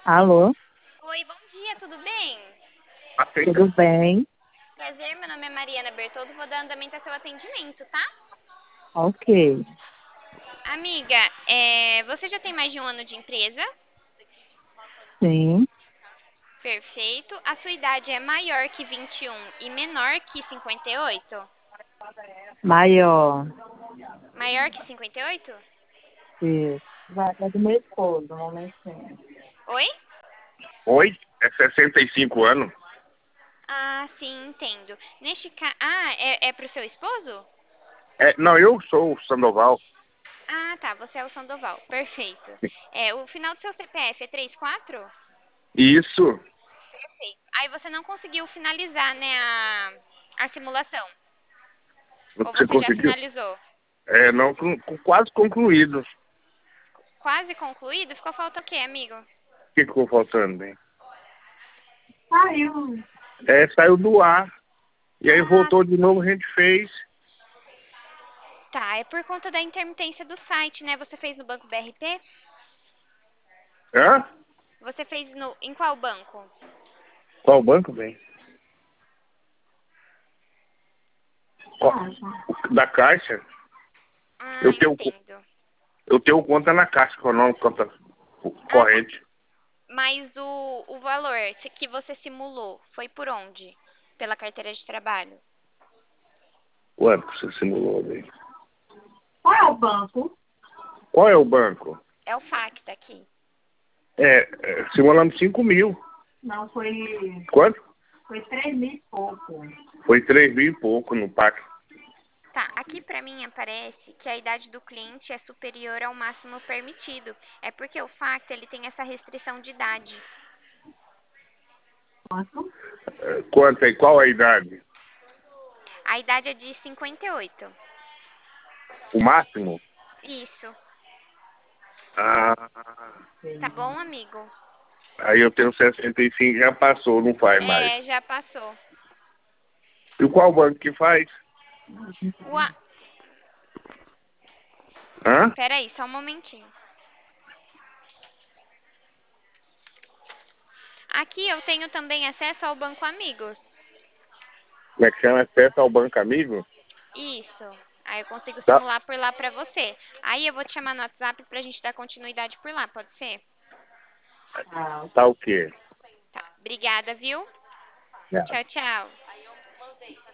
Alô, Oi, bom dia, tudo bem? tudo bem? Prazer, meu nome é Mariana Bertoldo, vou dar andamento ao seu atendimento, tá? Ok. Amiga, você já tem mais de um ano de empresa? Sim, Perfeito. A sua idade é maior que 21 e menor que 58? maior. Maior que 58? Isso. É do meu esposo, um momentinho. Oi? Oi? É 65 anos? Ah, sim, entendo. É pro seu esposo? Não, eu sou o Sandoval. Ah, tá, você é o Sandoval. Perfeito. O final do seu CPF é 34? Isso. Perfeito. Aí você não conseguiu finalizar, né, a simulação. Ou Você você já conseguiu? finalizou? Não, quase concluído. O Quase concluído? Ficou falta o quê, amigo? que ficou faltando, bem? Saiu. Saiu do ar. E aí Ah, voltou de novo, a gente fez. tá. É por conta da intermitência do site, né? Você fez no Banco BRP? Hã? Você fez em qual banco? Qual banco, bem? Qual- Da Caixa. Ah, Eu tenho, entendo. eu tenho conta na Caixa, com o nome conta Ah, tá. corrente. Mas o valor que você simulou foi por onde? Pela carteira de trabalho? Quanto você simulou, bem? Qual é o banco? Qual é o banco? É o Facta aqui. Simulamos 5 mil. Não, foi, Quanto? foi 3.000 e pouco. Foi 3 mil e pouco no PAC. Tá, aqui pra mim aparece que a idade do cliente é superior ao máximo permitido. É porque o Facta ele tem essa restrição de idade. Quanto? Quanto aí? Qual a idade? A idade é de 58. O máximo? Isso. Ah, Tá bom, amigo? aí eu tenho 65, já passou, não faz mais. É, já passou. E qual banco que faz? Ua... Hã? Peraí, só um momentinho. Aqui eu tenho também acesso ao Banco Amigos. Como é que chama? Acesso ao Banco Amigo? Isso. Aí eu consigo Tá, simular por lá pra você. Aí eu vou te chamar no WhatsApp pra gente dar continuidade por lá, pode ser? Ah, tá o quê? Tá. Obrigada, viu? É. Tchau, tchau.